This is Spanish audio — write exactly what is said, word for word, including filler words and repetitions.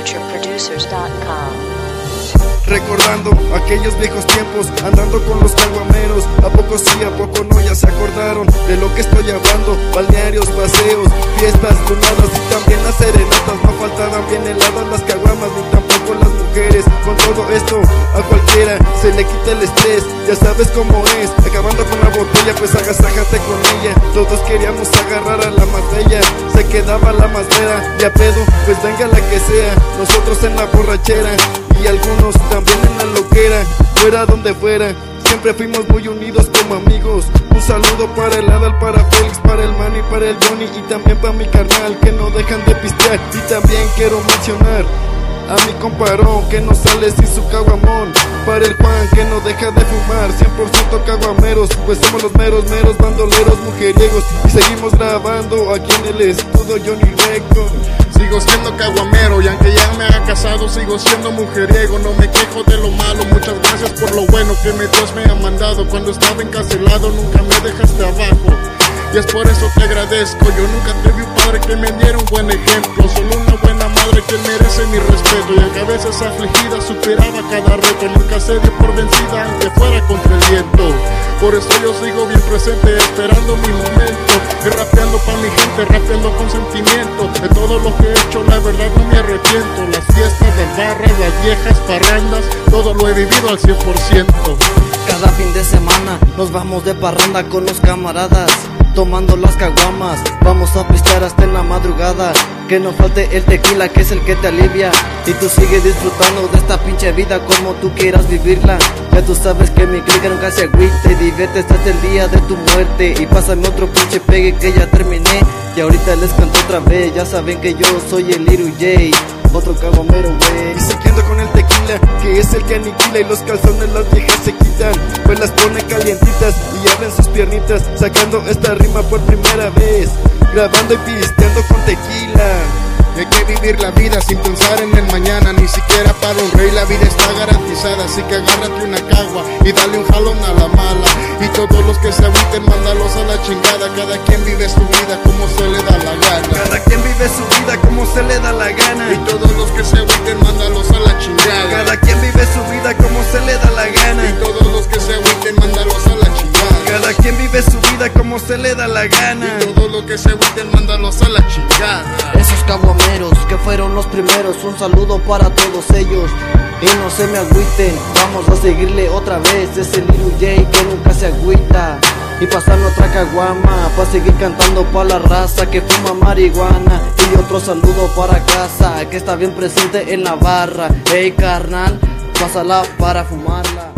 future producers dot com. Recordando aquellos viejos tiempos, andando con los caguameros. A poco sí, a poco no, ya se acordaron de lo que estoy hablando. Balnearios, paseos, fiestas, lunadas y también las serenatas. No faltaban bien heladas las caguamas, ni tampoco las mujeres. Con todo esto, a cualquiera se le quita el estrés. Ya sabes cómo es, acabando con la botella, pues agasájate con ella. Todos queríamos agarrar a la más bella, se quedaba la más vera. Y a pedo, pues venga la que sea, nosotros en la borrachera y algunos también en la loquera. Fuera donde fuera, siempre fuimos muy unidos como amigos. Un saludo para el Adal, para Félix, para el Manny, para el Johnny y también para mi carnal que no dejan de pistear. Y también quiero mencionar a mi comparón que no sale sin su caguamón. Para el Juan que no deja de fumar, cien por ciento caguameros, pues somos los meros, meros bandoleros mujeriegos. Y seguimos grabando aquí en el estudio Johnny Record. Sigo siendo caguamero y aunque ya me haya casado sigo siendo mujeriego. No me quejo de lo malo, muchas gracias por lo bueno que mi Dios me ha mandado. Cuando estaba encarcelado nunca me dejaste abajo y es por eso te agradezco. Yo nunca tuve un padre que me diera un buen ejemplo, solo una buena madre que merece mi respeto. Y aunque a veces afligida superaba cada reto, nunca se dio por vencida aunque fuera contra el viento. Por eso yo sigo bien presente esperando mi momento y rapeando pa' mi gente, rapeando con sentimiento. De todo lo que he hecho la verdad no me arrepiento. Las fiestas, las barras, las viejas parrandas, todo lo he vivido al cien por ciento. Cada fin de semana nos vamos de parranda con los camaradas, tomando las caguamas, vamos a pistear hasta en la madrugada. Que no falte el tequila que es el que te alivia y tú sigues disfrutando de esta pinche vida como tú quieras vivirla. Ya tú sabes que mi clica nunca se agüita y divierte hasta el día de tu muerte. Y pásame otro pinche pegue que ya terminé y ahorita les canto otra vez. Ya saben que yo soy el Little J, otro caguamero, wey. Y siguiendo con el tequila, que es el que aniquila y los calzones las viejas se quitan, pues las pone calientitas y abren sus piernitas, sacando esta rima por primera vez, grabando y pisteando con tequila. Y hay que vivir la vida sin pensar en el mañana, ni siquiera para un rey la vida está garantizada. Así que agárrate una cagua y dale un jalón a la mala. Y todos los que se agüiten, mándalos a la chingada. Cada quien vive su vida como se le da la gana. Cada quien vive su vida como se le da la gana. Y todos los que se agüiten, mándalos a la chingada. Cada quien vive su vida como se le da la gana. Y todos los que se agüiten, mándalos a la chingada. Cada quien vive su vida como se le da la gana. Y todos los que se agüiten, mándalos a la chingada. Esos caguameros que fueron los primeros, un saludo para todos ellos. Y no se me agüiten, vamos a seguirle otra vez. Es el Little J que nunca se agüita. Y pasar otra caguama pa' seguir cantando pa' la raza que fuma marihuana. Y otro saludo para casa que está bien presente en la barra. Ey carnal, pásala para fumarla.